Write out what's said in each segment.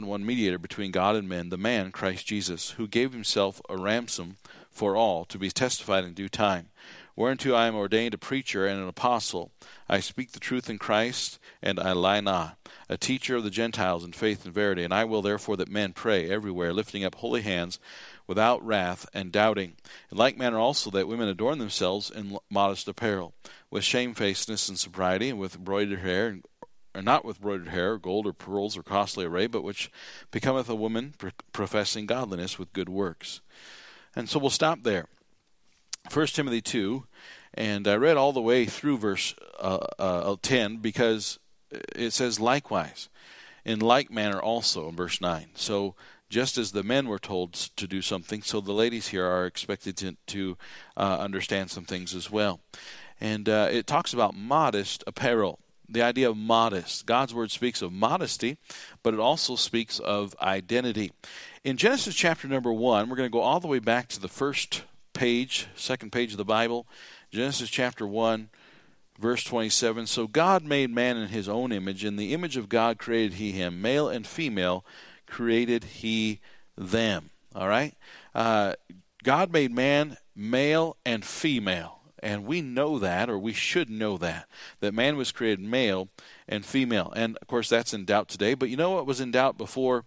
one mediator between God and men, the man, Christ Jesus, who gave himself a ransom for all, to be testified in due time. Whereunto I am ordained a preacher and an apostle. I speak the truth in Christ, and I lie not. A teacher of the Gentiles in faith and verity. And I will therefore that men pray everywhere, lifting up holy hands, without wrath and doubting. In like manner also that women adorn themselves in modest apparel, with shamefacedness and sobriety, and with broidered hair, or not with broidered hair, or gold, or pearls, or costly array, but which becometh a woman professing godliness with good works. And so we'll stop there. 1 Timothy 2, and I read all the way through verse 10, because it says likewise, in like manner also in verse 9. So just as the men were told to do something, so the ladies here are expected to understand some things as well. And it talks about modest apparel, the idea of modest. God's word speaks of modesty, but it also speaks of identity. In Genesis chapter number 1, we're going to go all the way back to the second page of the Bible, Genesis chapter 1, verse 27. So God made man in his own image. In the image of God created he him. Male and female created he them. All right? God made man male and female. And we know that, or we should know that man was created male and female. And, of course, that's in doubt today. But you know what was in doubt before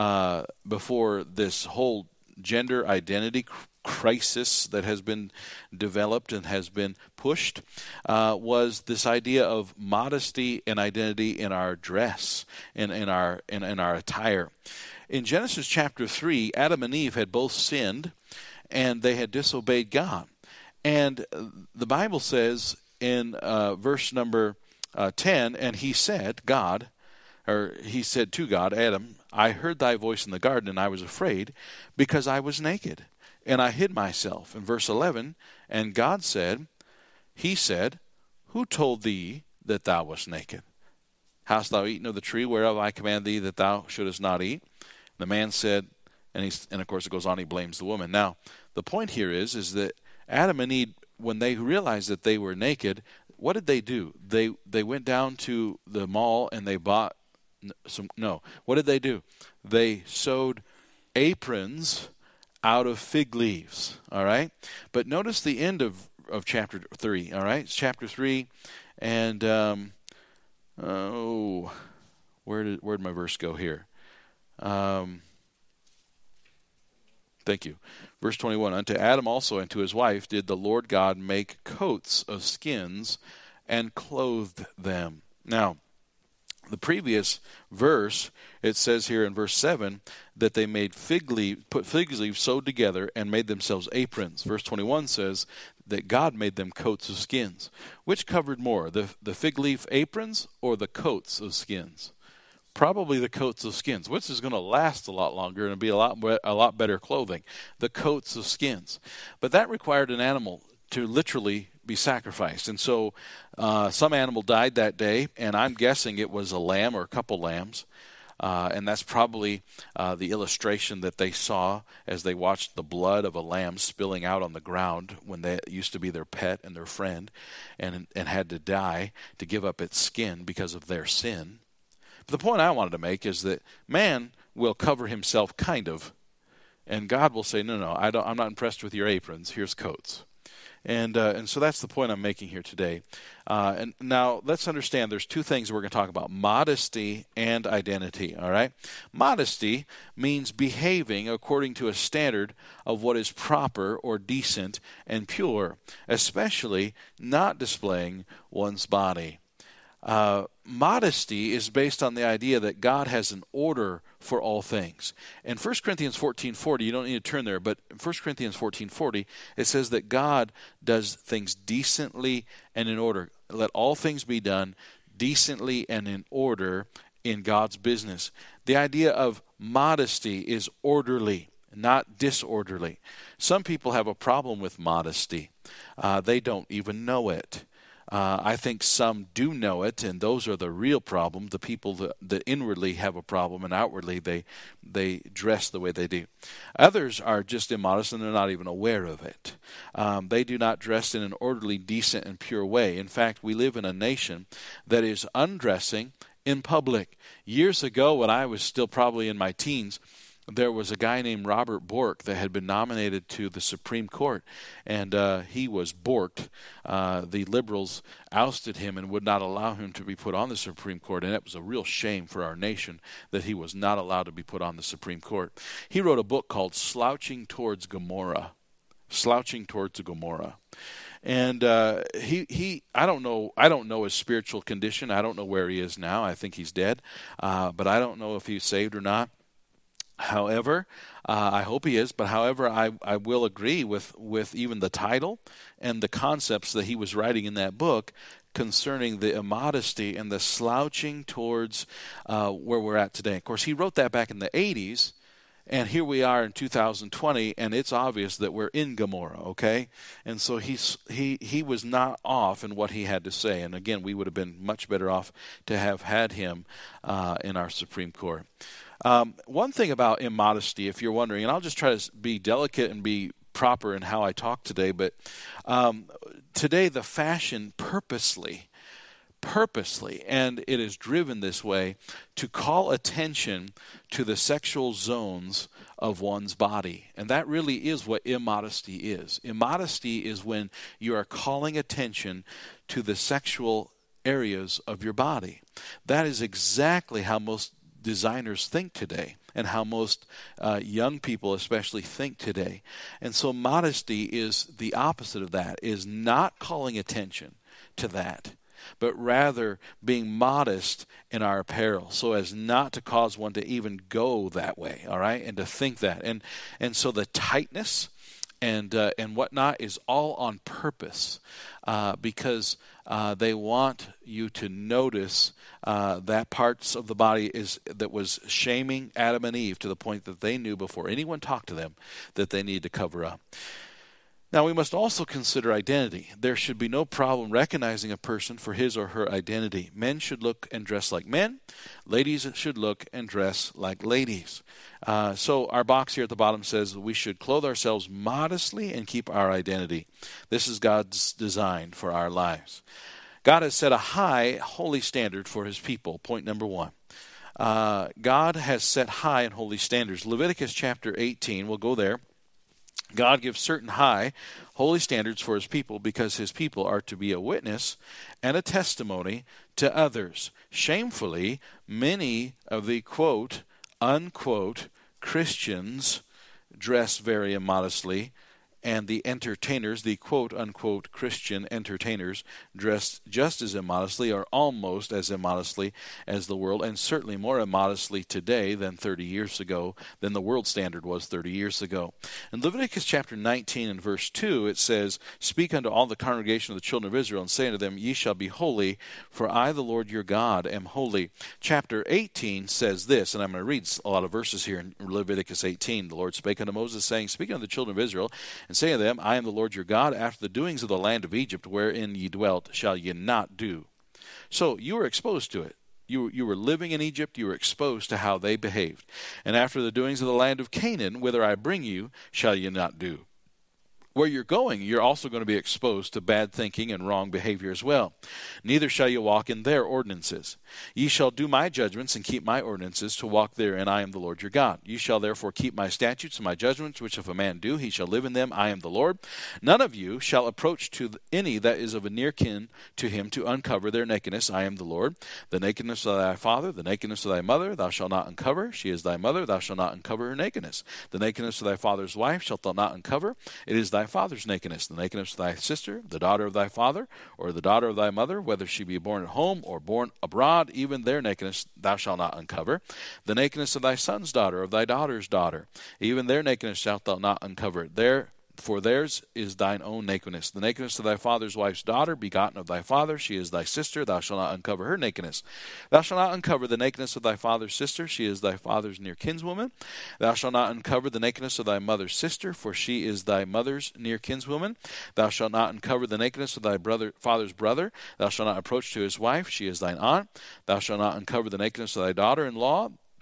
this whole gender identity crisis that has been developed and has been pushed, was this idea of modesty and identity in our dress and in our attire. In Genesis chapter 3, Adam and Eve had both sinned, and they had disobeyed God. And the Bible says in verse number 10, and he said to God, Adam, I heard thy voice in the garden, and I was afraid, because I was naked, and I hid myself. In verse 11, and God said, he said, who told thee that thou wast naked? Hast thou eaten of the tree whereof I command thee that thou shouldest not eat? The man said, and of course it goes on, he blames the woman. Now, the point here is that Adam and Eve, when they realized that they were naked, what did they do? They went down to the mall and they bought what did they do? They sewed aprons out of fig leaves, all right? But notice the end of chapter 3, all right? It's chapter 3, and, where'd my verse go here? Thank you. Verse 21, unto Adam also and to his wife did the Lord God make coats of skins and clothed them. Now, the previous verse, it says here in verse 7 that they made put fig leaves sewed together and made themselves aprons. Verse 21 says that God made them coats of skins. Which covered more, the fig leaf aprons or the coats of skins? Probably the coats of skins, which is going to last a lot longer and be a lot better clothing. The coats of skins. But that required an animal to literally be sacrificed. And so some animal died that day, and I'm guessing it was a lamb or a couple lambs. And that's probably the illustration that they saw as they watched the blood of a lamb spilling out on the ground when that used to be their pet and their friend, and had to die to give up its skin because of their sin. But the point I wanted to make is that man will cover himself kind of, and God will say, no, I'm not impressed with your aprons. Here's coats. And so that's the point I'm making here today. And now let's understand there's two things we're going to talk about, modesty and identity, all right? Modesty means behaving according to a standard of what is proper or decent and pure, especially not displaying one's body. Modesty is based on the idea that God has an order for all things. In 1 Corinthians 14:40, you don't need to turn there, but in 1 Corinthians 14:40, it says that God does things decently and in order. Let all things be done decently and in order in God's business. The idea of modesty is orderly, not disorderly. Some people have a problem with modesty. They don't even know it. I think some do know it, and those are the real problem, the people that inwardly have a problem, and outwardly they dress the way they do. Others are just immodest, and they're not even aware of it. They do not dress in an orderly, decent, and pure way. In fact, we live in a nation that is undressing in public. Years ago, when I was still probably in my teens, there was a guy named Robert Bork that had been nominated to the Supreme Court, and he was borked. The liberals ousted him and would not allow him to be put on the Supreme Court, and it was a real shame for our nation that he was not allowed to be put on the Supreme Court. He wrote a book called Slouching Towards Gomorrah. Slouching Towards Gomorrah. And I don't know his spiritual condition. I don't know where he is now. I think he's dead, but I don't know if he's saved or not. However, I hope he is, but however, I will agree with even the title and the concepts that he was writing in that book concerning the immodesty and the slouching towards where we're at today. Of course, he wrote that back in the 80s, and here we are in 2020, and it's obvious that we're in Gomorrah, okay? And so he was not off in what he had to say. And again, we would have been much better off to have had him in our Supreme Court. One thing about immodesty, if you're wondering, and I'll just try to be delicate and be proper in how I talk today, but today the fashion purposely, and it is driven this way, to call attention to the sexual zones of one's body. And that really is what immodesty is. Immodesty is when you are calling attention to the sexual areas of your body. That is exactly how most designers think today, and how most young people especially think today. And so modesty is the opposite of that, is not calling attention to that, but rather being modest in our apparel so as not to cause one to even go that way, all right, and to think that. And so the tightness and whatnot is all on purpose because they want you to notice that parts of the body that was shaming Adam and Eve to the point that they knew before anyone talked to them that they need to cover up. Now, we must also consider identity. There should be no problem recognizing a person for his or her identity. Men should look and dress like men. Ladies should look and dress like ladies. So our box here at the bottom says we should clothe ourselves modestly and keep our identity. This is God's design for our lives. God has set a high, holy standard for his people. Point number one. God has set high and holy standards. Leviticus chapter 18, we'll go there. God gives certain high, holy standards for his people because his people are to be a witness and a testimony to others. Shamefully, many of the quote, unquote, Christians dress very immodestly, and the entertainers, the quote-unquote Christian entertainers, dressed just as immodestly or almost as immodestly as the world, and certainly more immodestly today than 30 years ago, than the world standard was 30 years ago. In Leviticus chapter 19 and verse 2, it says, "Speak unto all the congregation of the children of Israel, and say unto them, Ye shall be holy, for I, the Lord your God, am holy." Chapter 18 says this, and I'm going to read a lot of verses here in Leviticus 18. The Lord spake unto Moses, saying, Speak unto the children of Israel, and say unto them, I am the Lord your God. After the doings of the land of Egypt, wherein ye dwelt, shall ye not do. So you were exposed to it. You were living in Egypt. You were exposed to how they behaved. And after the doings of the land of Canaan, whither I bring you, shall ye not do. Where you're going, you're also going to be exposed to bad thinking and wrong behavior as well. Neither shall you walk in their ordinances. Ye shall do my judgments and keep my ordinances to walk therein. I am the Lord your God. You shall therefore keep my statutes and my judgments, which if a man do, he shall live in them. I am the Lord. None of you shall approach to any that is of a near kin to him to uncover their nakedness. I am the Lord. The nakedness of thy father, the nakedness of thy mother, thou shalt not uncover. She is thy mother. Thou shalt not uncover her nakedness. The nakedness of thy father's wife shalt thou not uncover. It is thy father's nakedness. The nakedness of thy sister, the daughter of thy father, or the daughter of thy mother, whether she be born at home or born abroad, even their nakedness thou shalt not uncover. The nakedness of thy son's daughter, of thy daughter's daughter, even their nakedness shalt thou not uncover. For theirs is thine own nakedness. The nakedness of thy father's wife's daughter, begotten of thy father, she is thy sister, thou shalt not uncover her nakedness. Thou shalt not uncover the nakedness of thy father's sister, she is thy father's near kinswoman. Thou shalt not uncover the nakedness of thy mother's sister, for she is thy mother's near kinswoman. Thou shalt not uncover the nakedness of thy father's brother. Thou shalt not approach to his wife, she is thine aunt. Thou shalt not uncover the nakedness of thy daughter-in-law,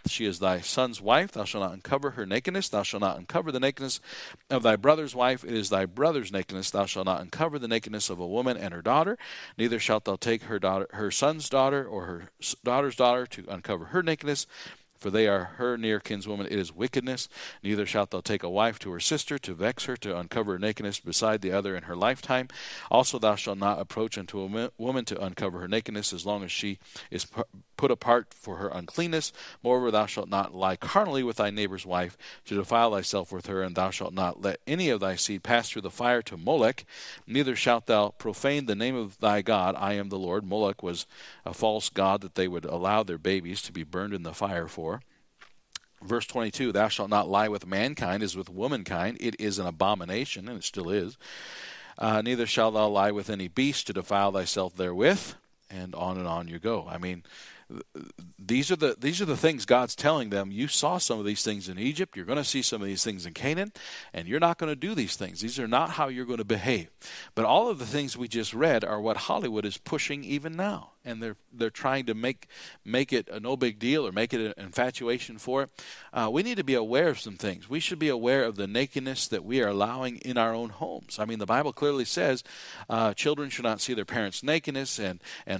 She is thy son's wife. Thou shalt not uncover her nakedness. Thou shalt not uncover the nakedness of thy brother's wife. It is thy brother's nakedness. Thou shalt not uncover the nakedness of a woman and her daughter. Neither shalt thou take her son's daughter, or her daughter's daughter, to uncover her nakedness, for they are her near kinswoman. It is wickedness. Neither shalt thou take a wife to her sister, to vex her, to uncover her nakedness beside the other in her lifetime. Also thou shalt not approach unto a woman to uncover her nakedness, as long as she is put apart for her uncleanness. Moreover, thou shalt not lie carnally with thy neighbor's wife, to defile thyself with her. And thou shalt not let any of thy seed pass through the fire to Molech. Neither shalt thou profane the name of thy God. I am the Lord. Molech was a false god that they would allow their babies to be burned in the fire for. Verse 22, thou shalt not lie with mankind as with womankind. It is an abomination, and it still is. Neither shalt thou lie with any beast, to defile thyself therewith. And on you go. I mean, these are the things God's telling them. You saw some of these things in Egypt. You're going to see some of these things in Canaan, and you're not going to do these things. These are not how you're going to behave. But all of the things we just read are what Hollywood is pushing even now, and they're trying to make it a no big deal or make it an infatuation for it. We need to be aware of some things. We should be aware of the nakedness that we are allowing in our own homes. I mean, the Bible clearly says children should not see their parents' nakedness and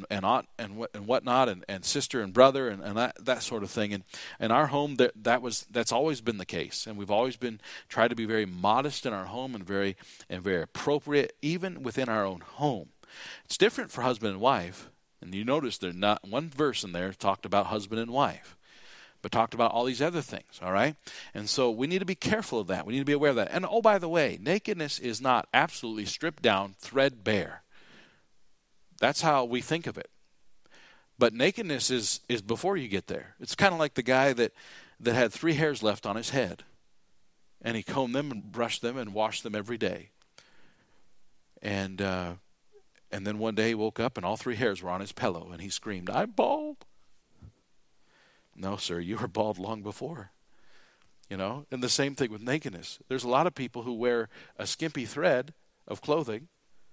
whatnot, and sister and brother and that sort of thing. And in our home, that's always been the case, and we've always been trying to be very modest in our home and very appropriate even within our own home. It's different for husband and wife. And you notice there's not one verse in there talked about husband and wife, but talked about all these other things, all right? And so we need to be careful of that. We need to be aware of that. And oh, by the way, nakedness is not absolutely stripped down, threadbare. That's how we think of it. But nakedness is before you get there. It's kind of like the guy that had 3 hairs left on his head, and he combed them and brushed them and washed them every day. And then one day he woke up and all 3 hairs were on his pillow, and he screamed, "I'm bald." No, sir, you were bald long before. You know, and the same thing with nakedness. There's a lot of people who wear a skimpy thread of clothing.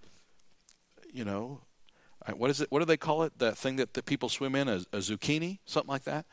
You know, what is it? What do they call it? That thing that the people swim in, a zucchini, something like that.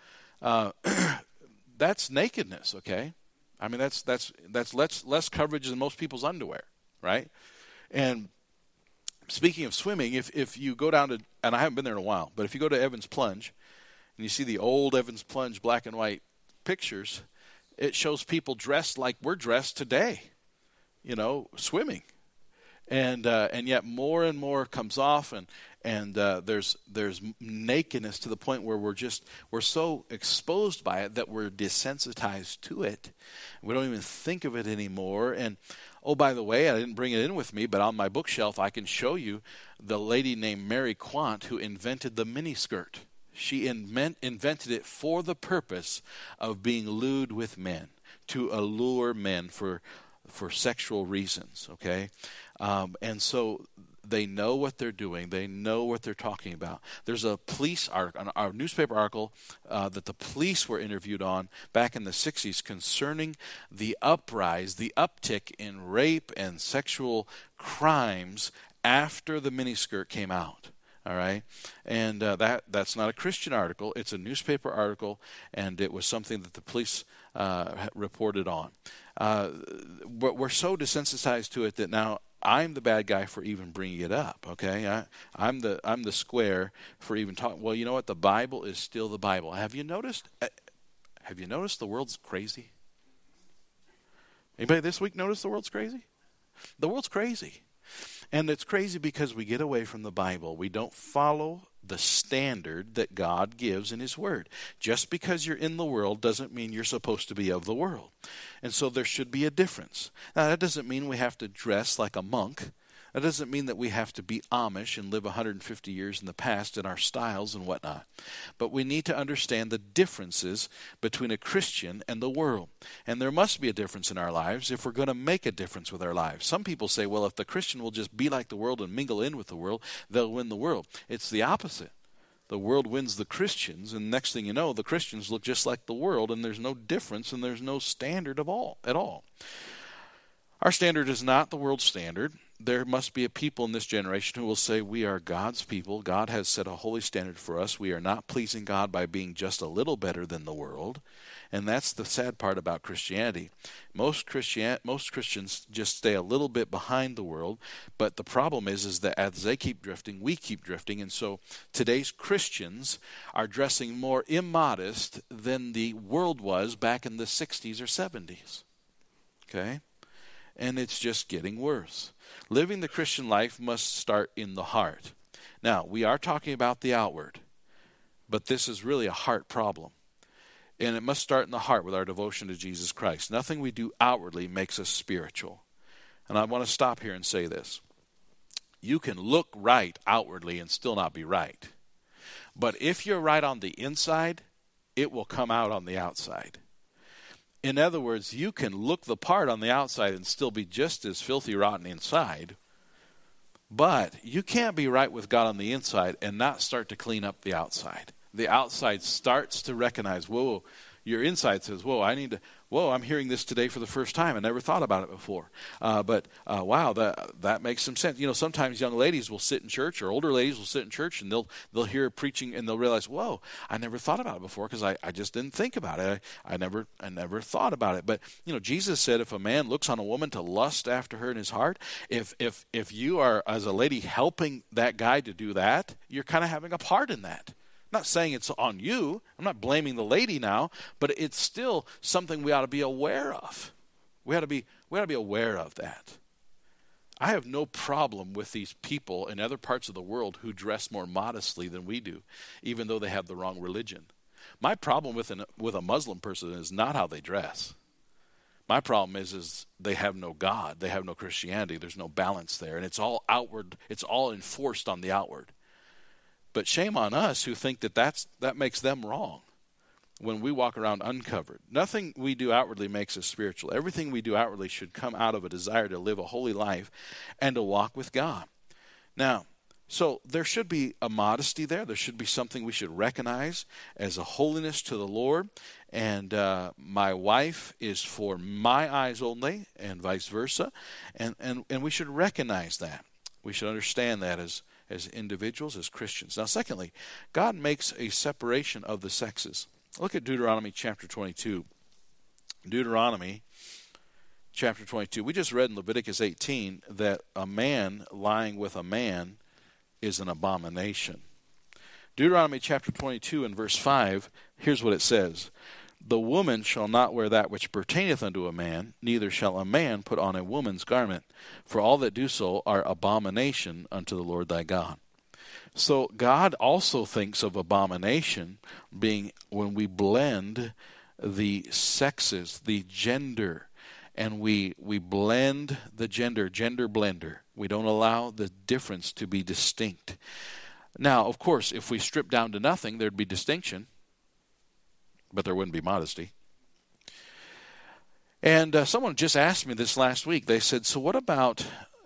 That's nakedness, okay? I mean, that's less coverage than most people's underwear, right? And speaking of swimming, if you go down to, and I haven't been there in a while, but if you go to Evans Plunge and you see the old Evans Plunge black and white pictures, it shows people dressed like we're dressed today, you know, swimming. And yet more and more comes off, and there's nakedness to the point where we're so exposed by it that we're desensitized to it. We don't even think of it anymore. And oh, by the way, I didn't bring it in with me, but on my bookshelf I can show you the lady named Mary Quant who invented the miniskirt. She invented it for the purpose of being lewd with men, to allure men for sexual reasons, okay? And so they know what they're doing. They know what they're talking about. There's a police article, a newspaper article that the police were interviewed on back in the 60s concerning the uptick in rape and sexual crimes after the miniskirt came out. All right, and that's not a Christian article. It's a newspaper article, and it was something that the police reported on. We're so desensitized to it that now I'm the bad guy for even bringing it up. Okay, I'm the square for even talking. Well, you know what? The Bible is still the Bible. Have you noticed? The world's crazy? Anybody this week notice the world's crazy? The world's crazy. And it's crazy because we get away from the Bible. We don't follow the standard that God gives in His Word. Just because you're in the world doesn't mean you're supposed to be of the world. And so there should be a difference. Now, that doesn't mean we have to dress like a monk. That doesn't mean that we have to be Amish and live 150 years in the past in our styles and whatnot. But we need to understand the differences between a Christian and the world. And there must be a difference in our lives if we're going to make a difference with our lives. Some people say, well, if the Christian will just be like the world and mingle in with the world, they'll win the world. It's the opposite. The world wins the Christians, and next thing you know, the Christians look just like the world, and there's no difference, and there's no standard at all. Our standard is not the world's standard. there must be a people in this generation who will say, we are God's people. God has set a holy standard for us. We are not pleasing God by being just a little better than the world. And that's the sad part about Christianity. Most Christians just stay a little bit behind the world, but the problem is that as they keep drifting, we keep drifting. And so today's Christians are dressing more immodest than the world was back in the 60s or 70s. Okay? And it's just getting worse. Living the Christian life must start in the heart. Now, we are talking about the outward, but this is really a heart problem. And it must start in the heart with our devotion to Jesus Christ. Nothing we do outwardly makes us spiritual. And I want to stop here and say this. You can look right outwardly and still not be right. But if you're right on the inside, it will come out on the outside. In other words, you can look the part on the outside and still be just as filthy rotten inside. But you can't be right with God on the inside and not start to clean up the outside. The outside starts to recognize, whoa, your inside says, I'm hearing this today for the first time. I never thought about it before. Wow, that makes some sense. You know, sometimes young ladies will sit in church, or older ladies will sit in church, and they'll hear preaching, and they'll realize, whoa, I never thought about it before because I just didn't think about it. I never thought about it. But, you know, Jesus said if a man looks on a woman to lust after her in his heart, if you are, as a lady, helping that guy to do that, you're kind of having a part in that. I'm not saying it's on you. I'm not blaming the lady now, but it's still something we ought to be aware of. We ought to be aware of that. I have no problem with these people in other parts of the world who dress more modestly than we do, even though they have the wrong religion. My problem with a Muslim person is not how they dress. My problem is they have no God. They have no Christianity. There's no balance there, and it's all outward. It's all enforced on the outward. But shame on us who think that makes them wrong when we walk around uncovered. Nothing we do outwardly makes us spiritual. Everything we do outwardly should come out of a desire to live a holy life and to walk with God. Now, so there should be a modesty there. There should be something we should recognize as a holiness to the Lord. And my wife is for my eyes only, and vice versa. And we should recognize that. We should understand that as individuals, as Christians. Now, secondly, God makes a separation of the sexes. Look at Deuteronomy chapter 22. Deuteronomy chapter 22. We just read in Leviticus 18 that a man lying with a man is an abomination. Deuteronomy chapter 22 and verse 5, here's what it says. The woman shall not wear that which pertaineth unto a man, neither shall a man put on a woman's garment, for all that do so are abomination unto the Lord thy God. So God also thinks of abomination being when we blend the sexes, the gender, and we blend the gender blender. We don't allow the difference to be distinct. Now, of course, if we strip down to nothing, there'd be distinction. But there wouldn't be modesty. And someone just asked me this last week. They said, so what about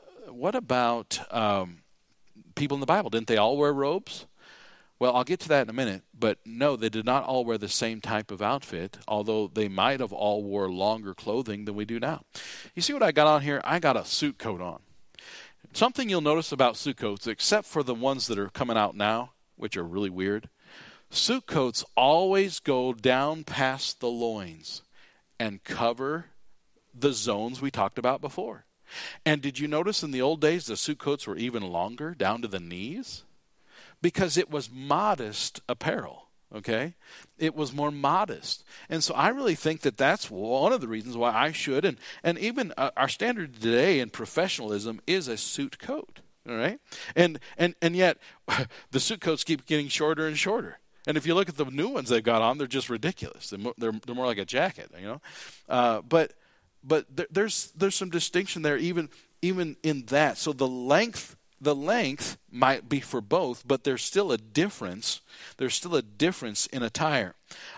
people in the Bible? Didn't they all wear robes? Well, I'll get to that in a minute. But no, they did not all wear the same type of outfit, although they might have all wore longer clothing than we do now. You see what I got on here? I got a suit coat on. Something you'll notice about suit coats, except for the ones that are coming out now, which are really weird, suit coats always go down past the loins and cover the zones we talked about before. And did you notice in the old days the suit coats were even longer, down to the knees? Because it was modest apparel, okay? It was more modest. And so I really think that that's one of the reasons why I should, and even our standard today in professionalism is a suit coat, all right? And yet the suit coats keep getting shorter and shorter. And if you look at the new ones they've got on, they're just ridiculous. They're more like a jacket, you know. But there's some distinction there, even in that. So the length might be for both, but there's still a difference. There's still a difference in attire.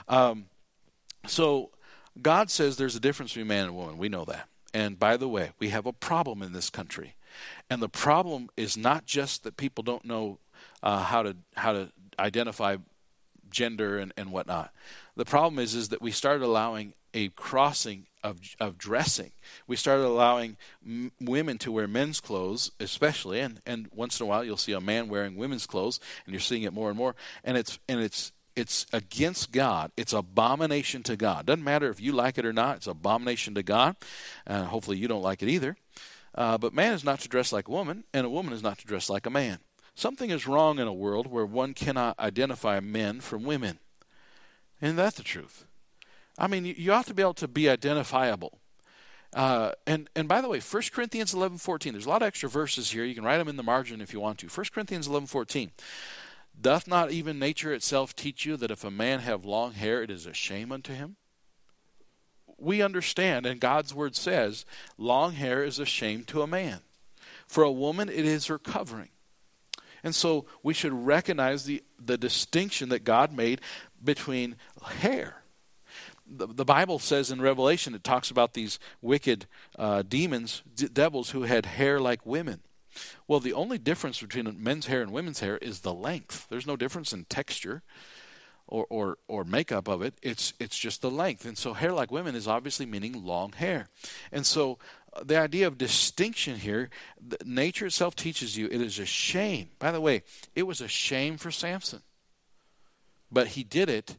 So God says there's a difference between man and woman. We know that. And by the way, we have a problem in this country, and the problem is not just that people don't know how to identify gender and whatnot. The problem is that we started allowing a crossing of dressing. We started allowing women to wear men's clothes, especially, and once in a while you'll see a man wearing women's clothes, and you're seeing it more and more. And it's against God. It's abomination to God. Doesn't matter if you like it or not. It's abomination to God. Hopefully you don't like it either. But man is not to dress like a woman, and a woman is not to dress like a man. Something is wrong in a world where one cannot identify men from women. Isn't that the truth? I mean, you ought to be able to be identifiable. And by the way, 1 Corinthians 11:14, there's a lot of extra verses here. You can write them in the margin if you want to. 1 Corinthians 11:14, doth not even nature itself teach you that if a man have long hair, it is a shame unto him? We understand, and God's word says, long hair is a shame to a man. For a woman, it is her covering. And so we should recognize the distinction that God made between hair. The Bible says in Revelation, it talks about these wicked demons, devils who had hair like women. Well, the only difference between men's hair and women's hair is the length. There's no difference in texture or makeup of it. It's just the length. And so hair like women is obviously meaning long hair. And so the idea of distinction here, nature itself teaches you it is a shame. By the way, it was a shame for Samson. But he did it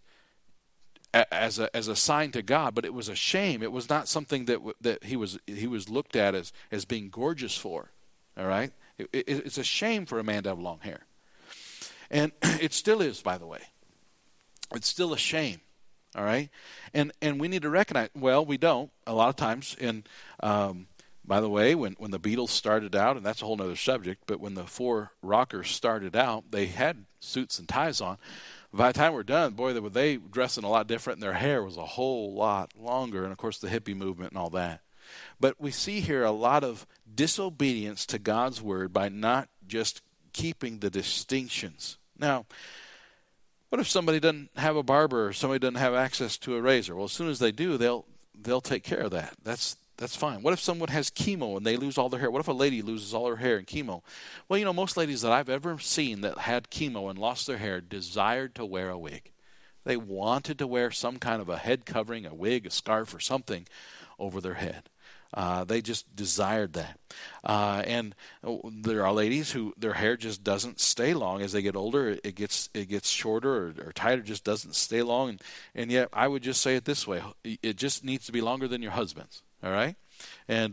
as a sign to God, but it was a shame. It was not something that he was looked at as being gorgeous for. All right? It's a shame for a man to have long hair. And it still is, by the way. It's still a shame. All right? And we need to recognize, well, we don't a lot of times. And by the way, when the Beatles started out, and that's a whole other subject, but when the four rockers started out, they had suits and ties on. By the time we're done, boy, they dressing a lot different, and their hair was a whole lot longer, and of course the hippie movement and all that. But we see here a lot of disobedience to God's word by not just keeping the distinctions. Now, what if somebody doesn't have a barber or somebody doesn't have access to a razor? Well, as soon as they do, they'll take care of that. That's fine. What if someone has chemo and they lose all their hair? What if a lady loses all her hair in chemo? Well, most ladies that I've ever seen that had chemo and lost their hair desired to wear a wig. They wanted to wear some kind of a head covering, a wig, a scarf, or something over their head. They just desired that. And there are ladies who their hair just doesn't stay long. As they get older, it gets shorter or tighter, just doesn't stay long. And yet I would just say it this way. It just needs to be longer than your husband's. All right? And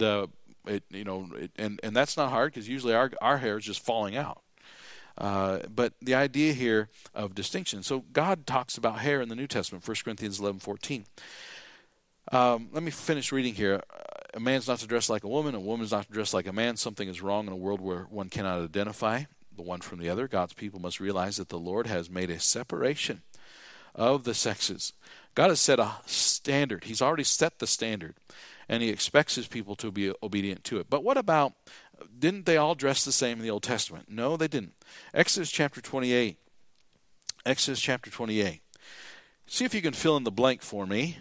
and that's not hard because usually our hair is just falling out. But the idea here of distinction. So God talks about hair in the New Testament, 1 Corinthians 11:14. Let me finish reading here. A man's not to dress like a woman's not to dress like a man. Something is wrong in a world where one cannot identify the one from the other. God's people must realize that the Lord has made a separation of the sexes. God has set a standard. He's already set the standard, and he expects his people to be obedient to it. But what about, didn't they all dress the same in the Old Testament? No, they didn't. Exodus chapter 28. Exodus chapter 28. See if you can fill in the blank for me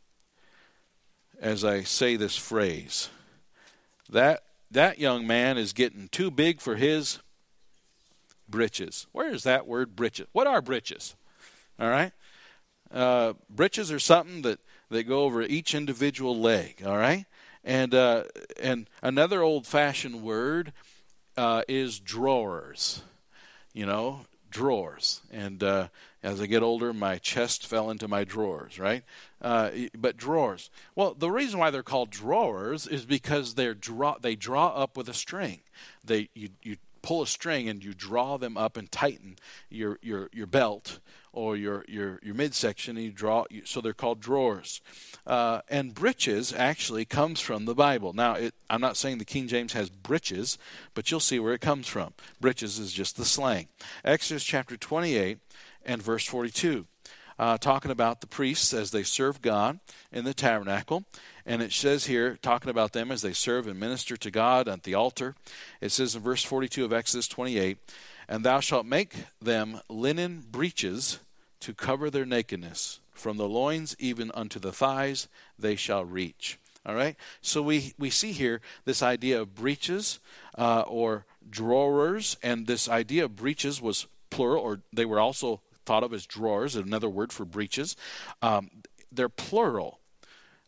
as I say this phrase. That young man is getting too big for his britches. Where is that word britches? What are britches? All right? Britches are something that go over each individual leg. All right? And another old-fashioned word is drawers. Drawers. And as I get older, my chest fell into my drawers, right? But drawers. Well, the reason why they're called drawers is because they draw up with a string. You pull a string and you draw them up and tighten your belt or your midsection, and so they're called drawers. And breeches actually comes from the Bible. Now, I'm not saying the King James has breeches, but you'll see where it comes from. Breeches is just the slang. Exodus chapter 28 and verse 42. Talking about the priests as they serve God in the tabernacle. And it says here, talking about them as they serve and minister to God at the altar. It says in verse 42 of Exodus 28, and thou shalt make them linen breeches to cover their nakedness. From the loins even unto the thighs they shall reach. All right? So we see here this idea of breeches or drawers. And this idea of breeches was plural, or they were also thought of as drawers, another word for breeches. They're plural.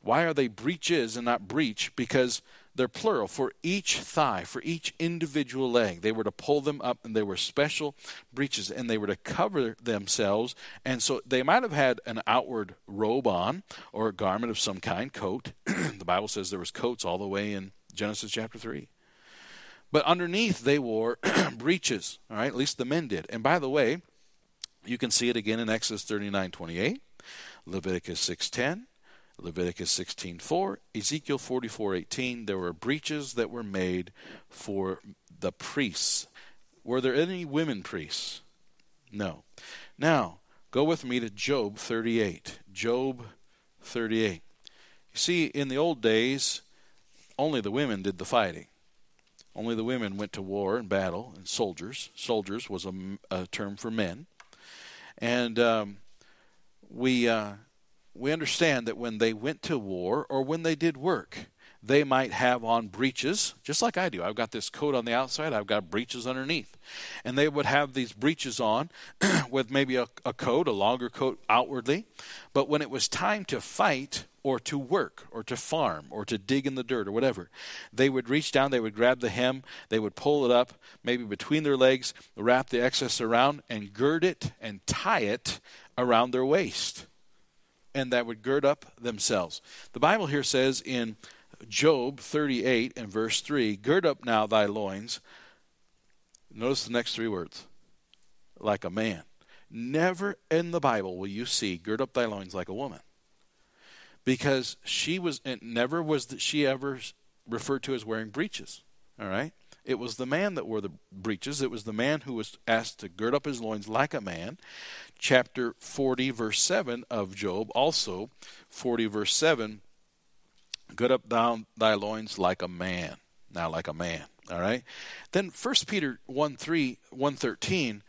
Why are they breeches and not breech? Because they're plural. For each thigh, for each individual leg, they were to pull them up, and they were special breeches, and they were to cover themselves. And so they might have had an outward robe on, or a garment of some kind, coat. The Bible says there was coats all the way in Genesis chapter 3. But underneath they wore breeches, all right? At least the men did. And by the way, you can see it again in Exodus 39:28, Leviticus 6:10, Leviticus 16:4, Ezekiel 44:18. There were breeches that were made for the priests. Were there any women priests? No. Now, go with me to Job 38. Job 38. You see, in the old days, only the women did the fighting. Only the women went to war and battle, and soldiers. Soldiers was a term for men. And we understand that when they went to war or when they did work, they might have on breeches, just like I do. I've got this coat on the outside, I've got breeches underneath. And they would have these breeches on with maybe a coat, a longer coat outwardly. But when it was time to fight or to work or to farm or to dig in the dirt or whatever, they would reach down, they would grab the hem, they would pull it up, maybe between their legs, wrap the excess around and gird it and tie it around their waist. And that would gird up themselves. The Bible here says in Job 38 and verse 3, gird up now thy loins. Notice the next three words. Like a man. Never in the Bible will you see gird up thy loins like a woman. Because she ever referred to as wearing breeches. All right? It was the man that wore the breeches. It was the man who was asked to gird up his loins like a man. Chapter 40, verse 7 of Job, also 40, verse 7, gird up down thy loins like a man. Now, like a man. All right? Then 1 Peter 1:13,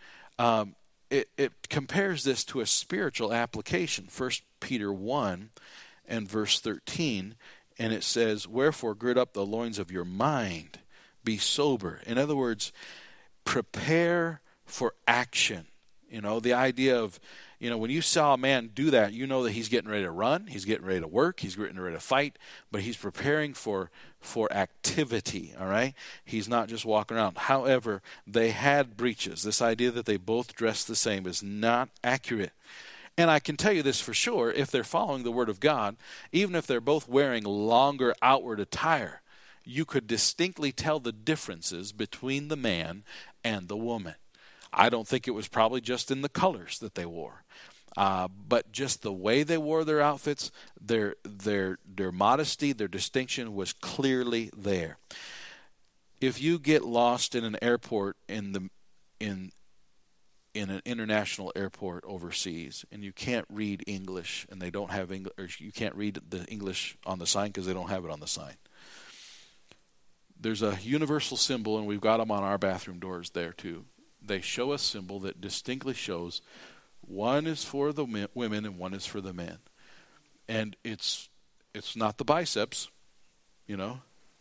it compares this to a spiritual application. 1 Peter 1 and verse 13, and it says, wherefore gird up the loins of your mind. Be sober. In other words, prepare for action. You know, the idea of, when you saw a man do that, you know that he's getting ready to run, he's getting ready to work, he's getting ready to fight, but he's preparing for activity, all right? He's not just walking around. However, they had breeches. This idea that they both dressed the same is not accurate. And I can tell you this for sure, if they're following the Word of God, even if they're both wearing longer outward attire, you could distinctly tell the differences between the man and the woman. I don't think it was probably just in the colors that they wore, but just the way they wore their outfits, their modesty, their distinction was clearly there. If you get lost in an airport in an international airport overseas, and you can't read English, and they don't have English, or you can't read the English on the sign because they don't have it on the sign. There's a universal symbol, and we've got them on our bathroom doors there too. They show a symbol that distinctly shows one is for the women and one is for the men. And it's not the biceps, It's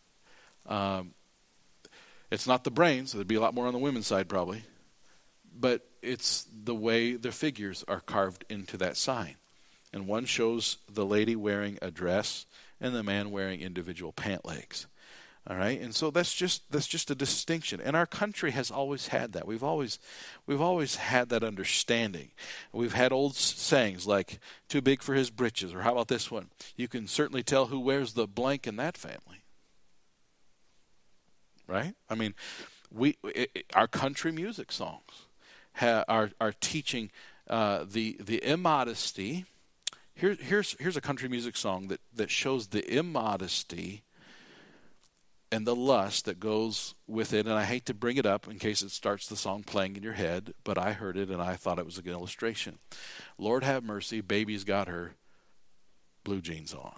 not the brains. There'd be a lot more on the women's side probably. But it's the way the figures are carved into that sign. And one shows the lady wearing a dress and the man wearing individual pant legs. All right, and so that's just a distinction, and our country has always had that. We've always had that understanding. We've had old sayings like "too big for his britches," or how about this one? You can certainly tell who wears the blank in that family, right? I mean, our country music songs are teaching the immodesty. Here's a country music song that shows the immodesty and the lust that goes with it. And I hate to bring it up in case it starts the song playing in your head, but I heard it and I thought it was a good illustration. Lord have mercy, baby's got her blue jeans on.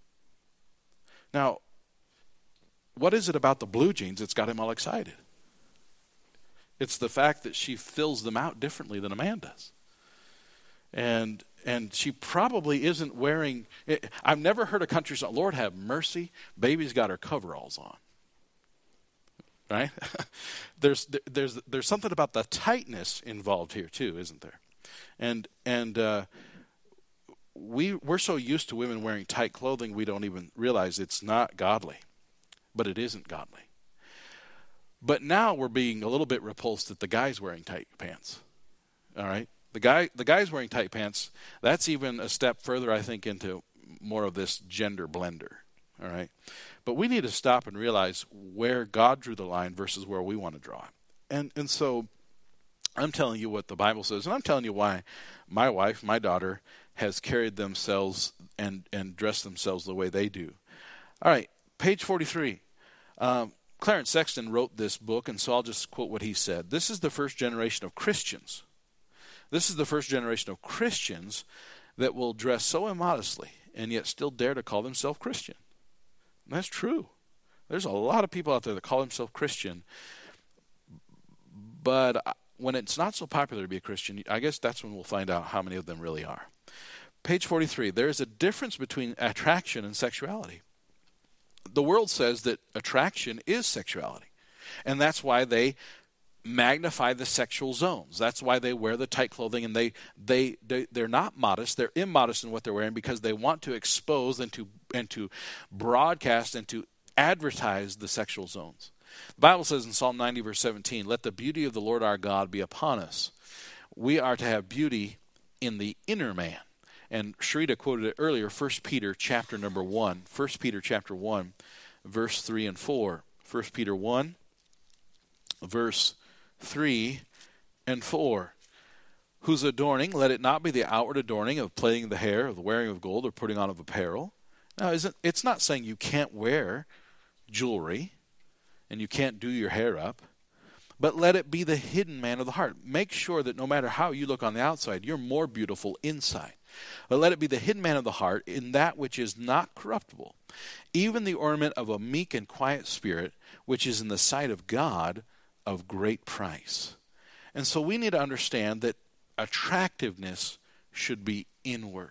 Now, what is it about the blue jeans that's got him all excited? It's the fact that she fills them out differently than a man does. And she probably isn't wearing, I've never heard a country song, Lord have mercy, baby's got her coveralls on. Right? There's something about the tightness involved here too, isn't there? And we're so used to women wearing tight clothing, we don't even realize it's not godly. But it isn't godly. But now we're being a little bit repulsed at the guys wearing tight pants. All right? The guys wearing tight pants, that's even a step further, I think, into more of this gender blender. All right? But we need to stop and realize where God drew the line versus where we want to draw it. And so I'm telling you what the Bible says, and I'm telling you why my wife, my daughter, has carried themselves and dressed themselves the way they do. All right, page 43. Clarence Sexton wrote this book, and so I'll just quote what he said. This is the first generation of Christians. This is the first generation of Christians that will dress so immodestly and yet still dare to call themselves Christian. And that's true. There's a lot of people out there that call themselves Christian, but when it's not so popular to be a Christian, I guess that's when we'll find out how many of them really are. Page 43, there is a difference between attraction and sexuality. The world says that attraction is sexuality, and that's why they magnify the sexual zones. That's why they wear the tight clothing, and they're not modest. They're immodest in what they're wearing because they want to expose and to broadcast and to advertise the sexual zones. The Bible says in Psalm 90, verse 17, let the beauty of the Lord our God be upon us. We are to have beauty in the inner man. And Sharita quoted it earlier, 1 Peter chapter number 1. 1 Peter chapter 1, verse 3 and 4. 1 Peter 1, verse 3 and 4. Whose adorning, let it not be the outward adorning of plaiting the hair, of the wearing of gold, or putting on of apparel. Now, it's not saying you can't wear jewelry and you can't do your hair up, but let it be the hidden man of the heart. Make sure that no matter how you look on the outside, you're more beautiful inside. But let it be the hidden man of the heart in that which is not corruptible, even the ornament of a meek and quiet spirit, which is in the sight of God of great price. And so we need to understand that attractiveness should be inward.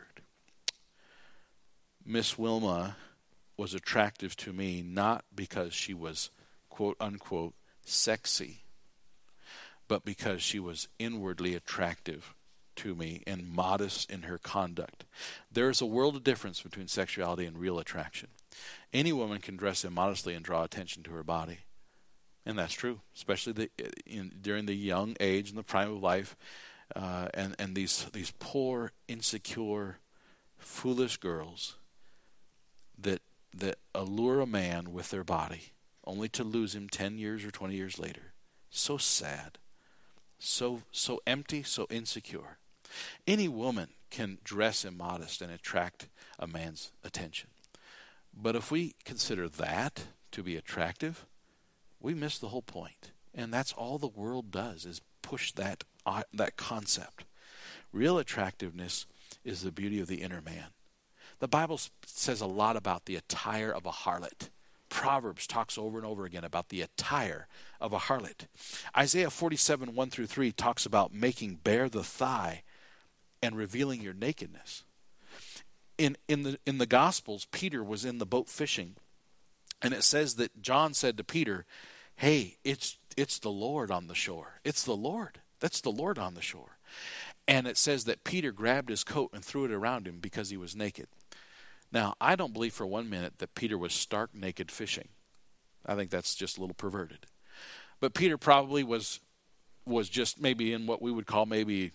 Miss Wilma was attractive to me not because she was, quote unquote, sexy, but because she was inwardly attractive to me and modest in her conduct. There's a world of difference between sexuality and real attraction. Any woman can dress immodestly and draw attention to her body. And that's true, especially during the young age and the prime of life. And these poor, insecure, foolish girls that allure a man with their body only to lose him 10 years or 20 years later. So sad. So empty, so insecure. Any woman can dress immodest and attract a man's attention. But if we consider that to be attractive, we miss the whole point. And that's all the world does, is push that concept. Real attractiveness is the beauty of the inner man. The Bible says a lot about the attire of a harlot. Proverbs talks over and over again about the attire of a harlot. Isaiah 47, 1 through 3 talks about making bare the thigh and revealing your nakedness. In the Gospels, Peter was in the boat fishing, and it says that John said to Peter, hey, it's the Lord on the shore. It's the Lord. That's the Lord on the shore. And it says that Peter grabbed his coat and threw it around him because he was naked. Now, I don't believe for 1 minute that Peter was stark naked fishing. I think that's just a little perverted. But Peter probably was just maybe in what we would call maybe,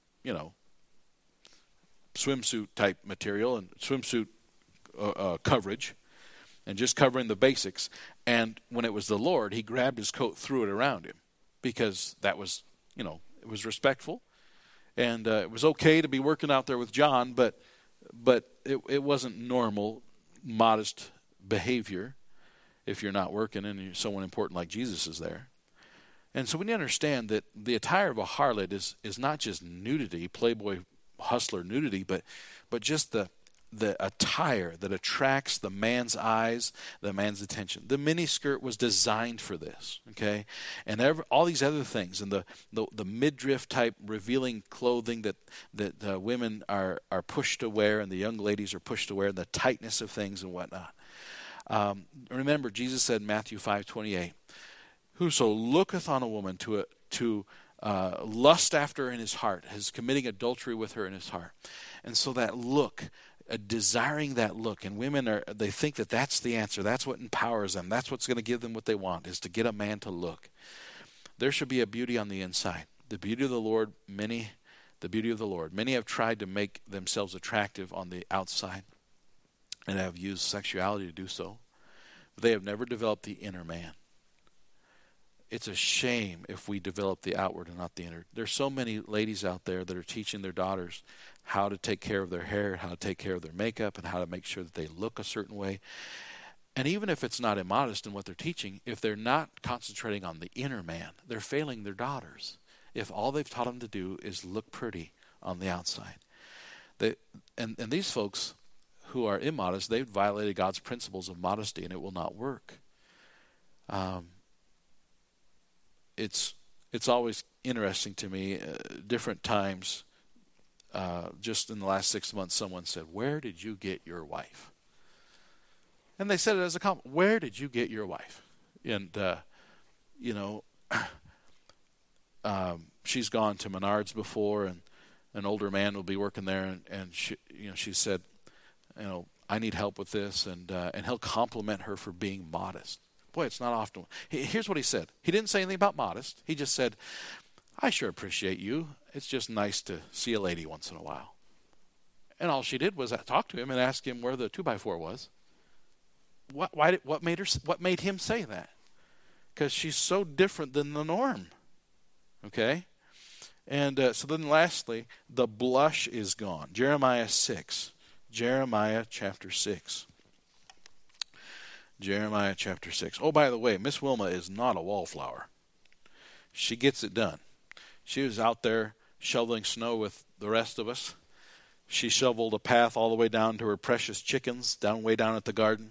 swimsuit type material and swimsuit coverage and just covering the basics. And when it was the Lord, he grabbed his coat, threw it around him because that was, it was respectful. And it was okay to be working out there with John, but it wasn't normal, modest behavior if you're not working and someone important like Jesus is there. And so we need to understand that the attire of a harlot is not just nudity, Playboy hustler nudity, but just the attire that attracts the man's eyes, the man's attention. The miniskirt was designed for this, okay? And all these other things, and the midriff type revealing clothing that women are pushed to wear and the young ladies are pushed to wear, the tightness of things and whatnot. Remember, Jesus said in Matthew 5:28, whoso looketh on a woman to lust after her in his heart, is committing adultery with her in his heart. And so that look, desiring that look, and women they think that that's the answer. That's what empowers them. That's what's going to give them what they want, is to get a man to look. There should be a beauty on the inside. The beauty of the Lord, many have tried to make themselves attractive on the outside and have used sexuality to do so. But they have never developed the inner man. It's a shame if we develop the outward and not the inner. There's so many ladies out there that are teaching their daughters how to take care of their hair, how to take care of their makeup, and how to make sure that they look a certain way. And even if it's not immodest in what they're teaching, if they're not concentrating on the inner man, they're failing their daughters. If all they've taught them to do is look pretty on the outside. And these folks who are immodest, they've violated God's principles of modesty, and it will not work. It's always interesting to me, different times, just in the last 6 months, someone said, "Where did you get your wife?" And they said it as a compliment. Where did you get your wife? And, she's gone to Menards before, and an older man will be working there, and she said, I need help with this, and he'll compliment her for being modest. Boy, it's not often. Here's what he said. He didn't say anything about modest. He just said, "I sure appreciate you. It's just nice to see a lady once in a while." And all she did was talk to him and ask him where the 2x4 was. What made him say that? Because she's so different than the norm. Okay? And so then lastly, the blush is gone. Jeremiah 6. Jeremiah chapter 6. Jeremiah chapter 6. Oh, by the way, Miss Wilma is not a wallflower. She gets it done. She was out there shoveling snow with the rest of us. She shoveled a path all the way down to her precious chickens, way down at the garden.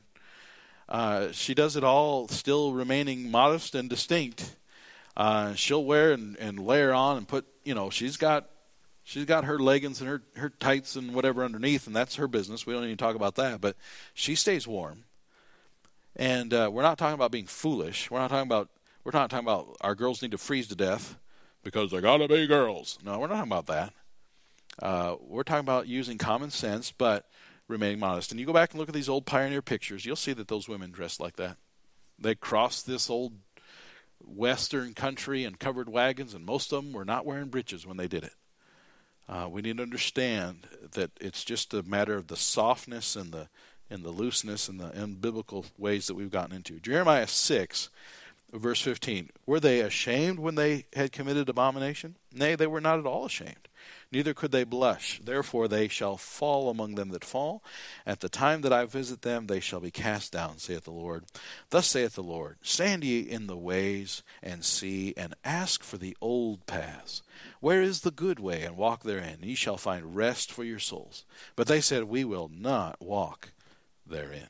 She does it all still remaining modest and distinct. She'll wear and layer on and put, she's got her leggings and her tights and whatever underneath, and that's her business. We don't even talk about that, but she stays warm. And we're not talking about being foolish. We're not talking about our girls need to freeze to death because they gotta be girls. No, we're not talking about that. We're talking about using common sense, but remaining modest. And you go back and look at these old pioneer pictures, you'll see that those women dressed like that. They crossed this old western country in covered wagons, and most of them were not wearing breeches when they did it. We need to understand that it's just a matter of the softness and the looseness and the unbiblical ways that we've gotten into. Jeremiah 6, verse 15. Were they ashamed when they had committed abomination? Nay, they were not at all ashamed. Neither could they blush. Therefore they shall fall among them that fall. At the time that I visit them, they shall be cast down, saith the Lord. Thus saith the Lord, stand ye in the ways, and see, and ask for the old paths. Where is the good way, and walk therein? Ye shall find rest for your souls. But they said, we will not walk therein.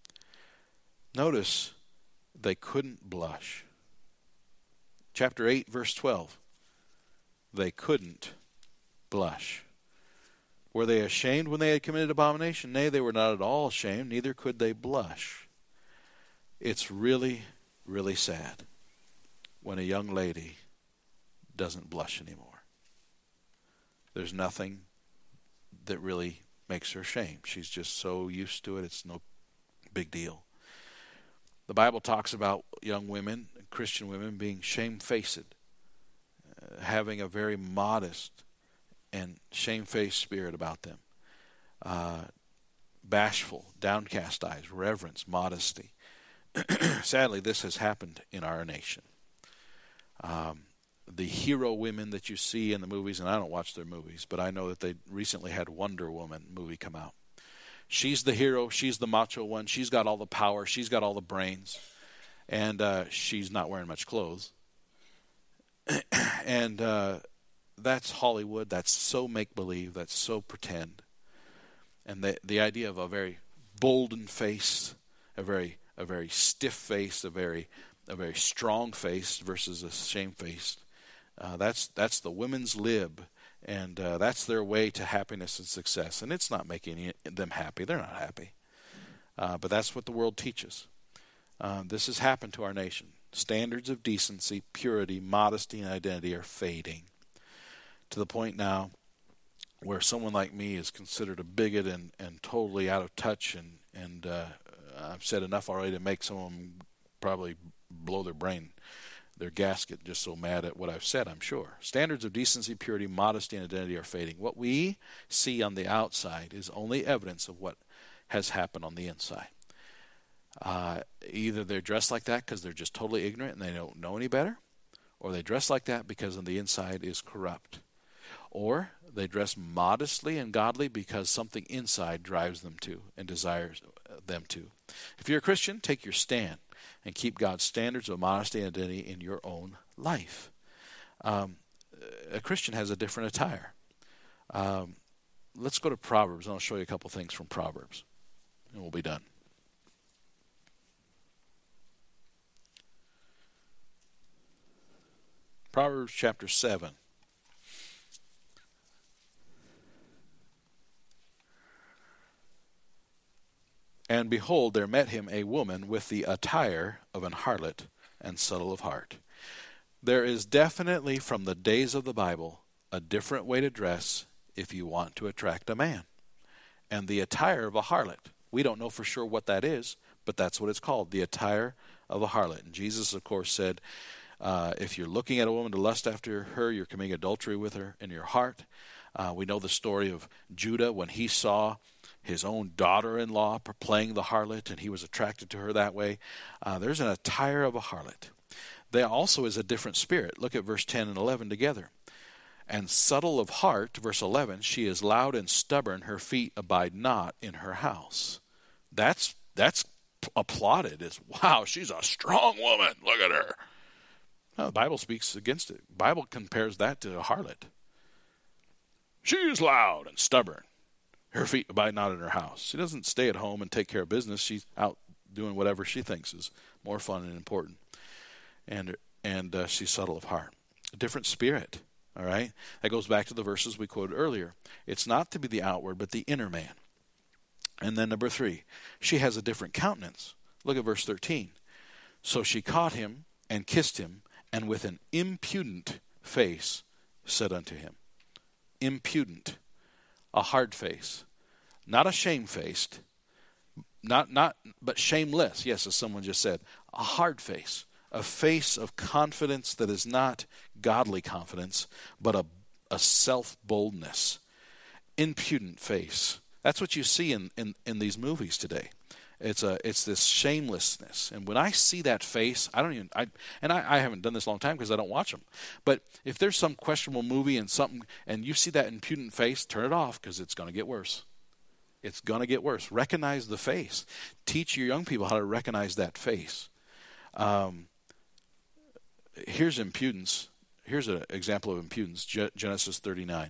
Notice they couldn't blush. Chapter 8, verse 12. They couldn't blush. Were they ashamed when they had committed abomination? Nay, they were not at all ashamed, neither could they blush. It's really, really sad when a young lady doesn't blush anymore. There's nothing that really makes her ashamed. She's just so used to it, it's no big deal. The Bible talks about young women, Christian women, being shamefaced, having a very modest and shamefaced spirit about them. Bashful, downcast eyes, reverence, modesty. Sadly, this has happened in our nation. The hero women that you see in the movies, and I don't watch their movies, but I know that they recently had Wonder Woman movie come out. She's the hero. She's the macho one. She's got all the power. She's got all the brains. And she's not wearing much clothes. And that's Hollywood. That's so make-believe. That's so pretend. And the idea of a very bolden face, a very stiff face, a very strong face versus a shamefaced. That's the women's lib. And that's their way to happiness and success. And it's not making them happy. They're not happy. But that's what the world teaches. This has happened to our nation. Standards of decency, purity, modesty, and identity are fading to the point now where someone like me is considered a bigot and totally out of touch, and I've said enough already to make some of them probably blow their gasket, just so mad at what I've said, I'm sure. Standards of decency, purity, modesty, and identity are fading. What we see on the outside is only evidence of what has happened on the inside. Either they're dressed like that because they're just totally ignorant and they don't know any better, or they dress like that because on the inside is corrupt. Or they dress modestly and godly because something inside drives them to and desires them to. If you're a Christian, take your stand and keep God's standards of modesty and identity in your own life. A Christian has a different attire. Let's go to Proverbs, and I'll show you a couple things from Proverbs, and we'll be done. Proverbs chapter 7. And behold, there met him a woman with the attire of an harlot and subtle of heart. There is definitely, from the days of the Bible, a different way to dress if you want to attract a man. And the attire of a harlot, we don't know for sure what that is, but that's what it's called, the attire of a harlot. And Jesus, of course, said, if you're looking at a woman to lust after her, you're committing adultery with her in your heart. We know the story of Judah when he saw his own daughter-in-law playing the harlot, and he was attracted to her that way. There's an attire of a harlot. There also is a different spirit. Look at verse 10 and 11 together. And subtle of heart, verse 11, she is loud and stubborn, her feet abide not in her house. That's applauded as, wow, she's a strong woman. Look at her. No, the Bible speaks against it. The Bible compares that to a harlot. She is loud and stubborn. Her feet abide not in her house. She doesn't stay at home and take care of business. She's out doing whatever she thinks is more fun and important. And she's subtle of heart. A different spirit, all right? That goes back to the verses we quoted earlier. It's not to be the outward, but the inner man. And then number 3, she has a different countenance. Look at verse 13. So she caught him and kissed him, and with an impudent face said unto him. Impudent, a hard face, not a shamefaced, but shameless. Yes, as someone just said, a hard face, a face of confidence that is not godly confidence, but a self-boldness. Impudent face. That's what you see in these movies today. It's this shamelessness, and when I see that face, I haven't done this a long time because I don't watch them. But if there's some questionable movie and you see that impudent face, turn it off because it's going to get worse. It's going to get worse. Recognize the face. Teach your young people how to recognize that face. Here's impudence. Here's an example of impudence. Genesis 39.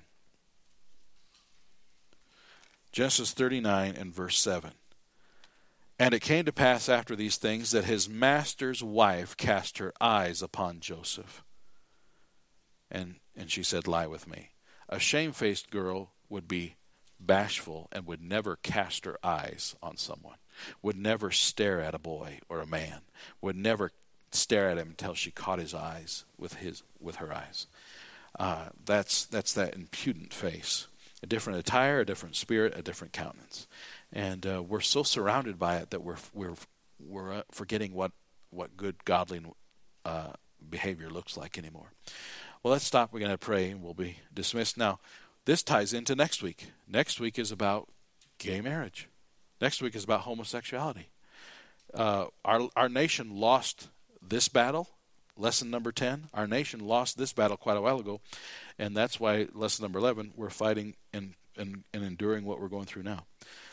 Genesis 39 and verse 7. And it came to pass after these things that his master's wife cast her eyes upon Joseph. And she said, lie with me. A shamefaced girl would be bashful and would never cast her eyes on someone, would never stare at a boy or a man, would never stare at him until she caught his eyes with her eyes. That's that impudent face. A different attire, a different spirit, a different countenance. And we're so surrounded by it that we're forgetting what good godly behavior looks like anymore. Well, let's stop. We're going to pray and we'll be dismissed. Now, this ties into next week. Next week is about gay marriage. Next week is about homosexuality. Our nation lost this battle. Lesson number 10. Our nation lost this battle quite a while ago, and that's why lesson number 11. We're fighting and enduring what we're going through now.